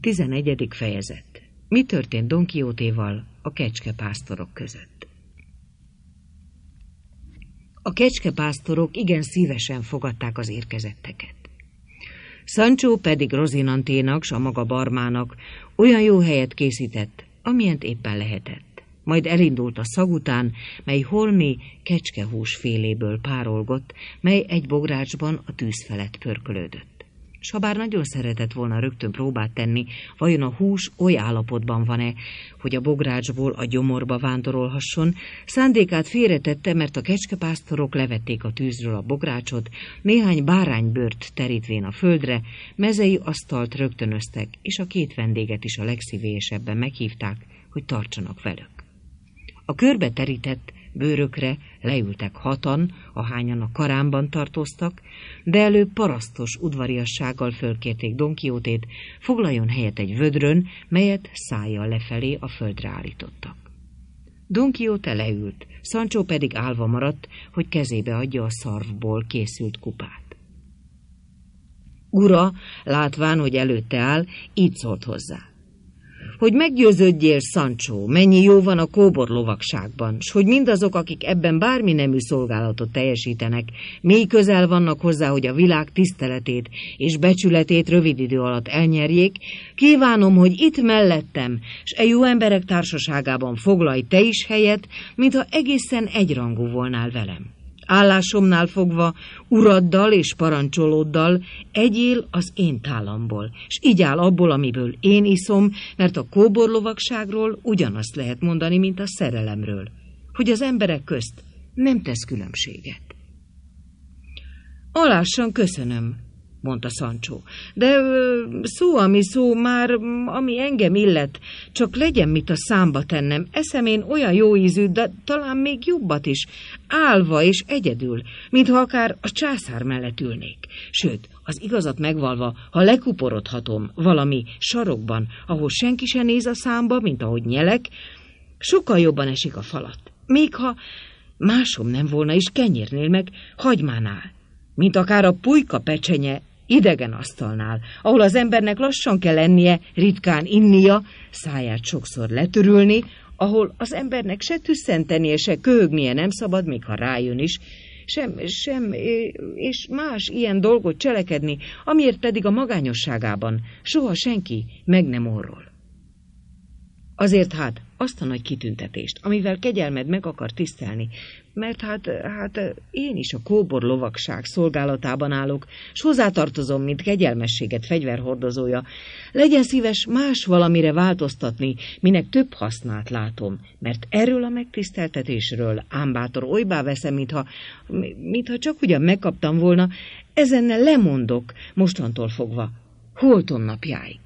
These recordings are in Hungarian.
11. fejezet. Mi történt Don Quixotéval a kecskepásztorok között? A kecskepásztorok igen szívesen fogadták az érkezetteket. Sancho pedig Rozinanténak, s a maga barmának olyan jó helyet készített, amilyent éppen lehetett. Majd elindult a szag után, mely holmi kecskehús féléből párolgott, mely egy bográcsban a tűz felett pörkölődött. S ha bár nagyon szeretett volna rögtön próbát tenni, vajon a hús oly állapotban van-e, hogy a bográcsból a gyomorba vándorolhasson, szándékát félretette, mert a kecskepásztorok levették a tűzről a bográcsot, néhány báránybőrt terítvén a földre, mezei asztalt rögtönöztek, és a két vendéget is a legszívélyesebben meghívták, hogy tartsanak velük. A körbe terített bőrökre leültek 6-an, ahányan a karámban tartóztak, de előbb parasztos udvariassággal fölkérték Don Quixotét, foglaljon helyet egy vödrön, melyet szájjal lefelé a földre állítottak. Don Quixote leült, Sancho pedig állva maradt, hogy kezébe adja a szarvból készült kupát. Ura, látván, hogy előtte áll, így szólt hozzá. Hogy meggyőződjél, Sancho, mennyi jó van a kóborlovagságban, s hogy mindazok, akik ebben bármi nemű szolgálatot teljesítenek, mély közel vannak hozzá, hogy a világ tiszteletét és becsületét rövid idő alatt elnyerjék, kívánom, hogy itt mellettem, s e jó emberek társaságában foglalj te is helyet, mintha egészen egyrangú volnál velem. Állásomnál fogva, uraddal és parancsolóddal egyél az én tálamból, s így áll abból, amiből én iszom, mert a kóborlovagságról ugyanazt lehet mondani, mint a szerelemről, hogy az emberek közt nem tesz különbséget. Alássan köszönöm, mondta Sancho, de szó, ami szó, már ami engem illet, csak legyen mit a számba tennem, eszem én olyan jó ízű, de talán még jobbat is, állva és egyedül, mintha akár a császár mellett ülnék. Sőt, az igazat megvalva, ha lekuporodhatom valami sarokban, ahol senki se néz a számba, mint ahogy nyelek, sokkal jobban esik a falat. Még ha másom nem volna is kenyérnél meg hagymánál, mint akár a pulyka pecsenye idegen asztalnál, ahol az embernek lassan kell ennie, ritkán innia, száját sokszor letörülni, ahol az embernek se tüsszentenie, se köhögnie nem szabad, még ha rájön is, és más ilyen dolgot cselekedni, amiért pedig a magányosságában soha senki meg nem orrol. Azért hát azt a nagy kitüntetést, amivel kegyelmed meg akar tisztelni, mert hát én is a kóborlovagság szolgálatában állok, s hozzátartozom, mint kegyelmességet fegyverhordozója. Legyen szíves más valamire változtatni, minek több hasznát látom, mert erről a megtiszteltetésről, ámbátor, olybá veszem, mintha csak ugyan megkaptam volna, ezennel lemondok mostantól fogva, holtom napjáig.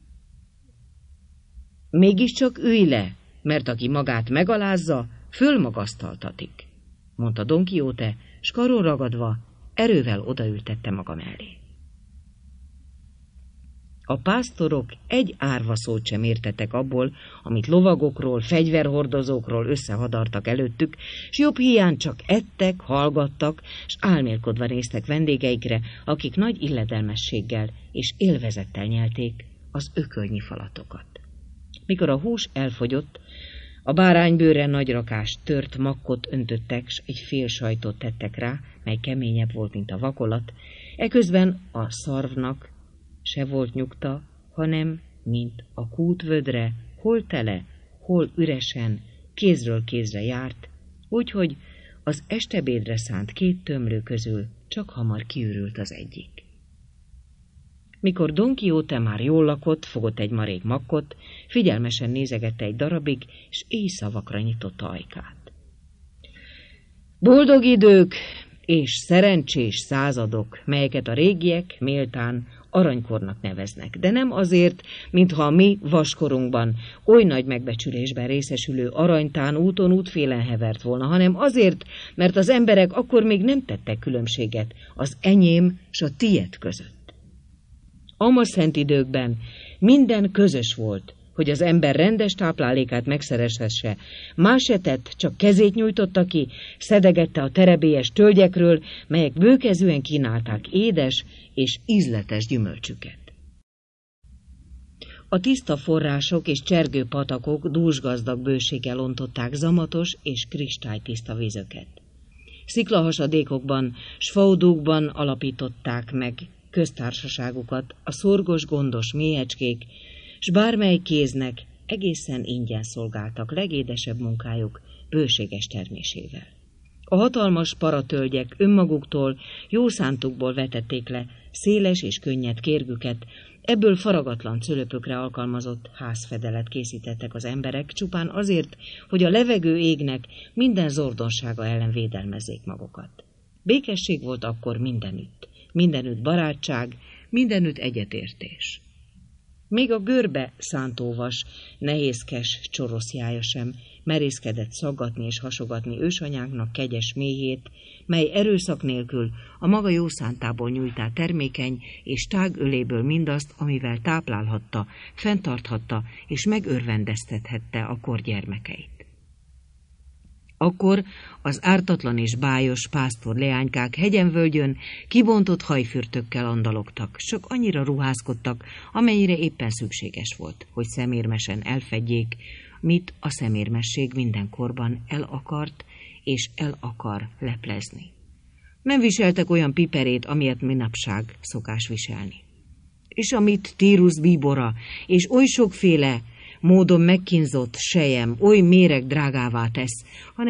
Mégiscsak ülj le, mert aki magát megalázza, fölmagasztaltatik, mondta Don Quixote, s karon ragadva erővel odaültette maga mellé. A pásztorok egy árva szót sem értettek abból, amit lovagokról, fegyverhordozókról összehadartak előttük, s jobb hiány csak ettek, hallgattak, s álmélkodva néztek vendégeikre, akik nagy illedelmességgel és élvezettel nyelték az ökölnyi falatokat. Mikor a hús elfogyott, a báránybőrre nagy rakás tört makkot öntöttek, s egy fél sajtot tettek rá, mely keményebb volt, mint a vakolat. Eközben a szarvnak se volt nyugta, hanem, mint a kútvödre, hol tele, hol üresen, kézről kézre járt, úgyhogy az estebédre szánt 2 tömlő közül csak hamar kiürült az egyik. Mikor Don Quixote már jól lakott, fogott egy marék makkot, figyelmesen nézegette egy darabig, és éjszavakra nyitotta ajkát. Boldog idők és szerencsés századok, melyeket a régiek méltán aranykornak neveznek, de nem azért, mintha a mi vaskorunkban oly nagy megbecsülésben részesülő aranytán úton útfélen hevert volna, hanem azért, mert az emberek akkor még nem tettek különbséget az enyém s a tied között. Ama szent időkben minden közös volt, hogy az ember rendes táplálékát megszerezhesse. Más se tett, csak kezét nyújtotta ki, szedegette a terebélyes tölgyekről, melyek bőkezűen kínálták édes és ízletes gyümölcsüket. A tiszta források és csergő patakok dúsgazdag bőséggel ontották zamatos és kristálytiszta vizöket. Sziklahasadékokban, s faudókban alapították meg köztársaságukat a szorgos, gondos méhecskék, s bármely kéznek egészen ingyen szolgáltak legédesebb munkájuk bőséges termésével. A hatalmas paratölgyek önmaguktól, jó szántukból vetették le széles és könnyed kérgüket, ebből faragatlan cölöpökre alkalmazott házfedelet készítettek az emberek, csupán azért, hogy a levegő égnek minden zordonsága ellen védelmezzék magukat. Békesség volt akkor mindenütt barátság, mindenütt egyetértés. Még a görbe szántóvas, nehézkes csoroszjája sem merészkedett szaggatni és hasogatni ősanyánknak kegyes méhét, mely erőszak nélkül a maga jó szántából nyújtá termékeny és tág öléből mindazt, amivel táplálhatta, fenntarthatta és megörvendeztethette a kor gyermekeit. Akkor az ártatlan és bájos pásztor leánykák hegyen-völgyön kibontott hajfürtökkel andalogtak, csak annyira ruházkodtak, amennyire éppen szükséges volt, hogy szemérmesen elfedjék, mit a szemérmesség minden korban el akart és el akar leplezni. Nem viseltek olyan piperét, amilyet manapság szokás viselni. És amit Tírus bíbora és oly sokféle módon megkínzott sejem oly méreg drágává tesz,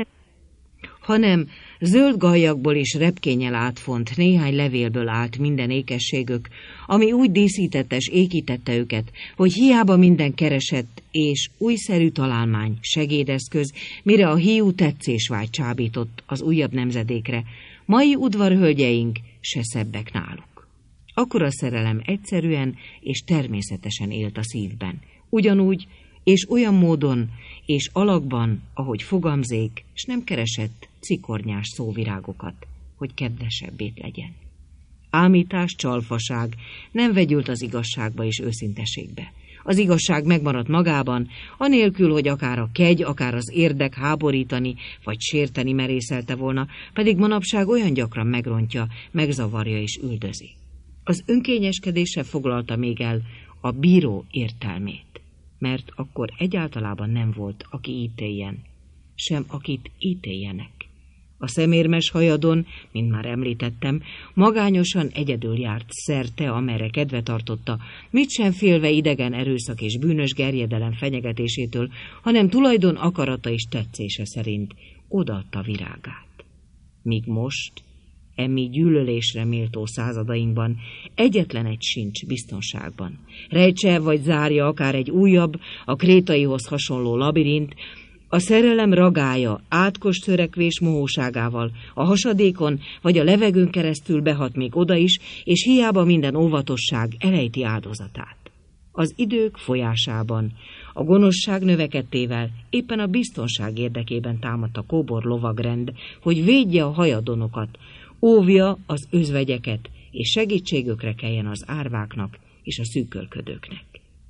hanem zöld gallyakból és repkénnyel átfont néhány levélből állt minden ékességük, ami úgy díszítette és ékítette őket, hogy hiába minden keresett és újszerű találmány, segédeszköz, mire a hiú tetszésvágy csábított az újabb nemzedékre, mai udvarhölgyeink se szebbek náluk. Akkor a szerelem egyszerűen és természetesen élt a szívben, ugyanúgy és olyan módon és alakban, ahogy fogamzék, s nem keresett cikornyás szóvirágokat, hogy kedvesebbét legyen. Ámítás, csalfaság nem vegyült az igazságba és őszinteségbe. Az igazság megmaradt magában, anélkül, hogy akár a kegy, akár az érdek háborítani vagy sérteni merészelte volna, pedig manapság olyan gyakran megrontja, megzavarja és üldözi. Az önkényeskedése foglalta még el a bíró értelmét, mert akkor egyáltalában nem volt, aki ítéljen, sem akit ítéljenek. A szemérmes hajadon, mint már említettem, magányosan egyedül járt szerte, amerre kedve tartotta, mit sem félve idegen erőszak és bűnös gerjedelem fenyegetésétől, hanem tulajdon akarata és tetszése szerint odaadta virágát. Míg most, emmi gyűlölésre méltó századainkban egyetlen egy sincs biztonságban. Rejtse vagy zárja akár egy újabb, a krétaihoz hasonló labirint, a szerelem ragája, átkos törekvés mohóságával, a hasadékon vagy a levegőn keresztül behat még oda is, és hiába minden óvatosság elejti áldozatát. Az idők folyásában, a gonoszság növekedtével éppen a biztonság érdekében támadt a kóbor lovagrend, hogy védje a hajadonokat, óvja az özvegyeket, és segítségükre keljen az árváknak és a szűkölködőknek.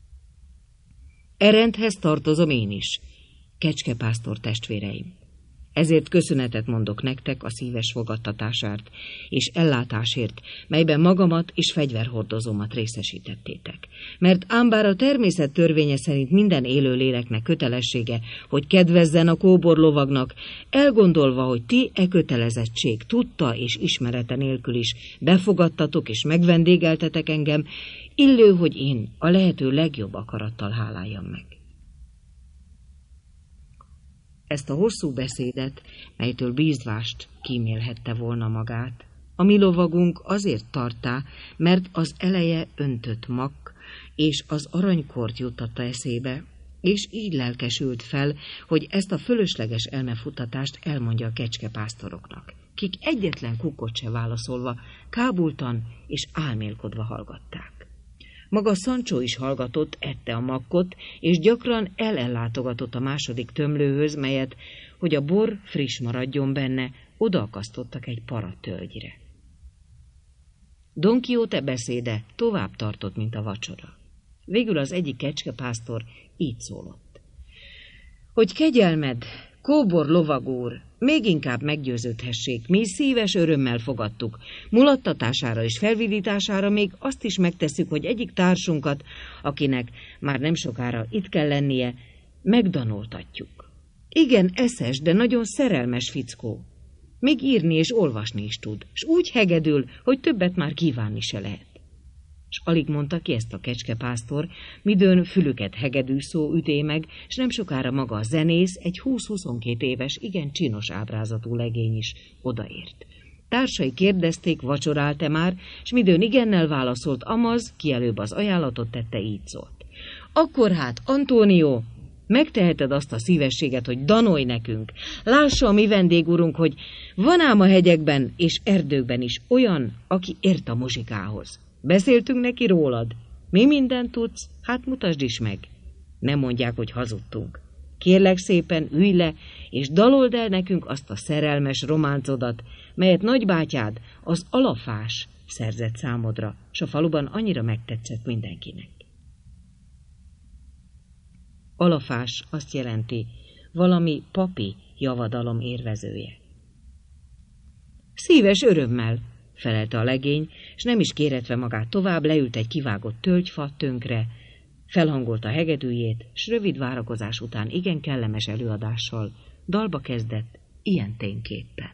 Rendhez tartozom én is, kecskepásztor testvéreim. Ezért köszönetet mondok nektek a szíves fogadtatásért és ellátásért, melyben magamat és fegyverhordozómat részesítettétek. Mert ám bár a természet törvénye szerint minden élő léleknek kötelessége, hogy kedvezzen a kóbor lovagnak, elgondolva, hogy ti kötelezettség tudta és ismerete nélkül is befogadtatok és megvendégeltetek engem, illő, hogy én a lehető legjobb akarattal háláljam meg. Ezt a hosszú beszédet, melytől bízvást kímélhette volna magát, a mi lovagunk azért tartá, mert az eleje öntött makk, és az aranykort juttatta eszébe, és így lelkesült fel, hogy ezt a fölösleges elmefutatást elmondja a kecskepásztoroknak, kik egyetlen kukkot se válaszolva, kábultan és álmélkodva hallgatták. Maga Sancho is hallgatott, ette a makkot, és gyakran ellátogatott a második tömlőhöz, melyet, hogy a bor friss maradjon benne, odaakasztottak egy paratölgyre. Don Quixote beszéde tovább tartott, mint a vacsora. Végül az egyik kecskepásztor így szólott. Hogy kegyelmed, Kóbor lovagúr, még inkább meggyőződhessék, mi szíves örömmel fogadtuk. Mulattatására és felvidítására még azt is megtesszük, hogy egyik társunkat, akinek már nem sokára itt kell lennie, megdanoltatjuk. Igen, eszes, de nagyon szerelmes fickó. Még írni és olvasni is tud, s úgy hegedül, hogy többet már kívánni se lehet. S alig mondta ki ezt a kecskepásztor, midőn fülüket hegedű szó üté meg, s nem sokára maga a zenész, egy 20-22 éves, igen csinos ábrázatú legény is odaért. Társai kérdezték, vacsorált-e már, s midőn igennel válaszolt, amaz, ki előbb az ajánlatot tette, így szólt. Akkor hát, Antónió, megteheted azt a szívességet, hogy danolj nekünk. Lássa a mi vendégurunk, hogy van ám a hegyekben és erdőkben is olyan, aki ért a muzsikához. Beszéltünk neki rólad. Mi mindent tudsz? Hát mutasd is meg. Nem mondják, hogy hazudtunk. Kérlek szépen, ülj le, és dalold el nekünk azt a szerelmes románcodat, melyet nagybátyád, az Alafás szerzett számodra, s a faluban annyira megtetszett mindenkinek. Alafás azt jelenti, valami papi javadalom érvezője. Szíves örömmel, felelte a legény, és nem is kéretve magát tovább, leült egy kivágott tölgyfa tönkre, felhangolta hegedűjét, s rövid várakozás után igen kellemes előadással dalba kezdett ilyen tényképpen.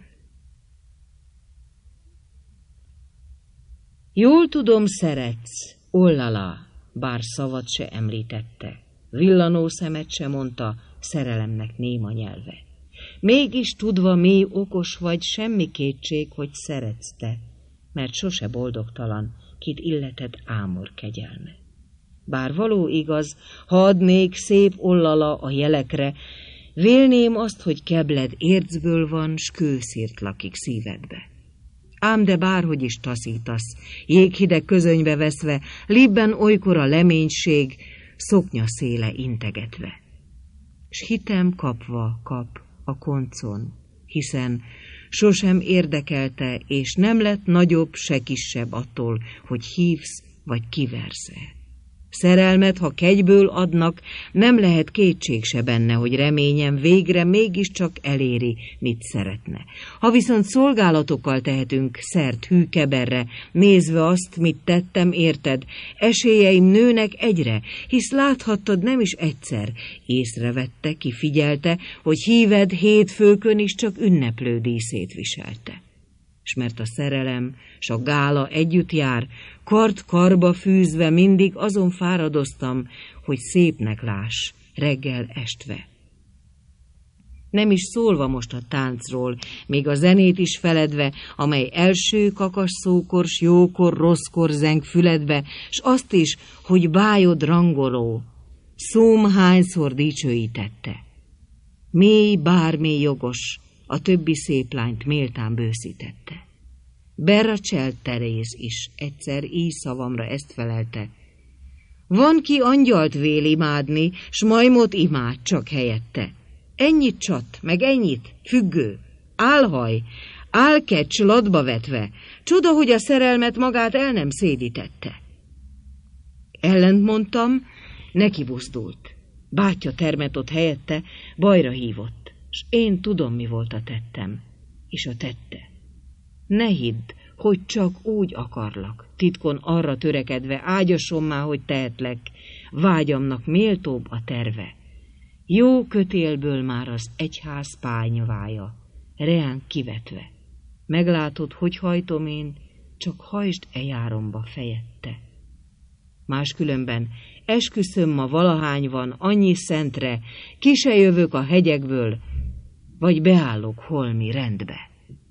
Jól tudom, szeretsz, ollala, bár szavat se említette, villanó szemet se mondta, szerelemnek néma nyelve. Mégis tudva mély okos vagy, semmi kétség, hogy szeretsz te, mert sose boldogtalan, kit illeted ámor kegyelme. Bár való igaz, ha adnék szép ollala a jelekre, vélném azt, hogy kebled ércből van, s kőszírt lakik szívedbe. Ám de bárhogy is taszítasz, jéghideg közönybe veszve, libben olykor a leménység, szoknya széle integetve. S hitem kapva kap a koncon, hiszen sosem érdekelte, és nem lett nagyobb, se kisebb attól, hogy hívsz vagy kiversz-e. Szerelmet, ha kegyből adnak, nem lehet kétség se benne, hogy reményem végre mégiscsak eléri, mit szeretne. Ha viszont szolgálatokkal tehetünk szert hű keberre, nézve azt, mit tettem, érted, esélyeim nőnek egyre, hisz láthattad nem is egyszer, észrevette, kifigyelte, hogy híved hétfőkön is csak ünneplő díszét viselte. S mert a szerelem, s a gála együtt jár, kard-karba fűzve mindig azon fáradoztam, hogy szépnek láss, reggel estve. Nem is szólva most a táncról, még a zenét is feledve, amely első kakas szókor, s jókor, rosszkor zeng füledbe, s azt is, hogy bájod rangoló, szóm hányszor dicsőítette. Mély bármély jogos, a többi szép lányt méltán bőszítette. Berrachel Teréz is egyszer így szavamra ezt felelte. Van, ki angyalt vél imádni, s majmot imád csak helyette. Ennyit csat, meg ennyit, függő, álhaj, álkecs latba vetve, csoda, hogy a szerelmet magát el nem szédítette. Ellent mondtam, neki buzdult. Bátyja termet ott helyette, bajra hívott, s én tudom, mi volt a tettem, és a tette. Ne hidd, hogy csak úgy akarlak, titkon arra törekedve, ágyasson már, hogy tehetlek, vágyamnak méltóbb a terve. Jó kötélből már az egyház pányvája, reán kivetve. Meglátod, hogy hajtom én, csak hajtsd járomba fejette. Máskülönben esküszöm, ma valahány van, annyi szentre, ki se jövök a hegyekből, vagy beállok holmi rendbe.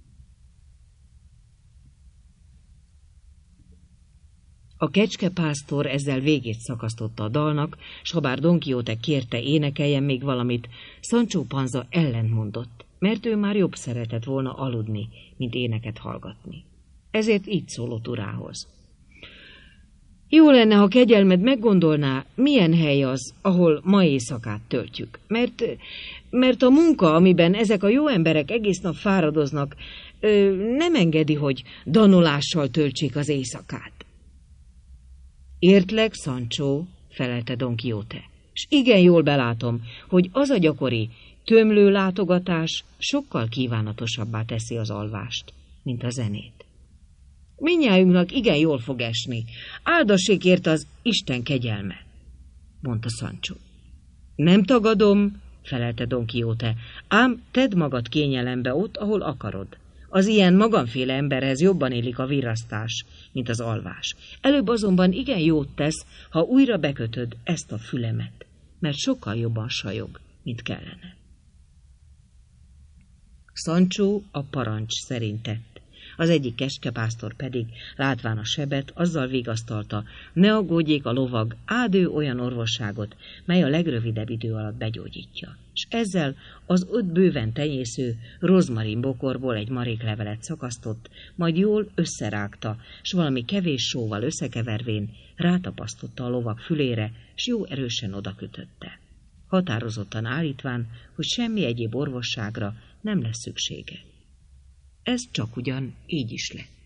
A kecskepásztor ezzel végét szakasztotta a dalnak, s habár Don Quixote kérte, énekeljen még valamit, Sancho Panza ellentmondott, mert ő már jobb szeretett volna aludni, mint éneket hallgatni. Ezért így szólott urához. Jó lenne, ha kegyelmed meggondolná, milyen hely az, ahol ma éjszakát töltjük. Mert a munka, amiben ezek a jó emberek egész nap fáradoznak, nem engedi, hogy danolással töltsék az éjszakát. Értlek, Sancho, felelte Don Quixote, s igen jól belátom, hogy az a gyakori, tömlő látogatás sokkal kívánatosabbá teszi az alvást, mint a zenét. Mindnyájunknak igen jól fog esni. Áldassék érte az Isten kegyelme, mondta Sancho. Nem tagadom, felelte Don Quixote, ám tedd magad kényelembe ott, ahol akarod. Az ilyen magamféle emberhez jobban illik a virrasztás, mint az alvás. Előbb azonban igen jót tesz, ha újra bekötöd ezt a fülemet, mert sokkal jobban sajog, mint kellene. Sancho a parancs szerint tett. Az egyik kecskepásztor pedig, látván a sebet, azzal vigasztalta, ne aggódjék a lovag, áld ő olyan orvosságot, mely a legrövidebb idő alatt begyógyítja. És ezzel az 5 bőven tenyésző rozmarin bokorból egy maréklevelet szakasztott, majd jól összerágta, s valami kevés sóval összekevervén rátapasztotta a lovag fülére, s jó erősen odakötötte. Határozottan állítván, hogy semmi egyéb orvosságra nem lesz szüksége. Ez csak ugyan így is lett.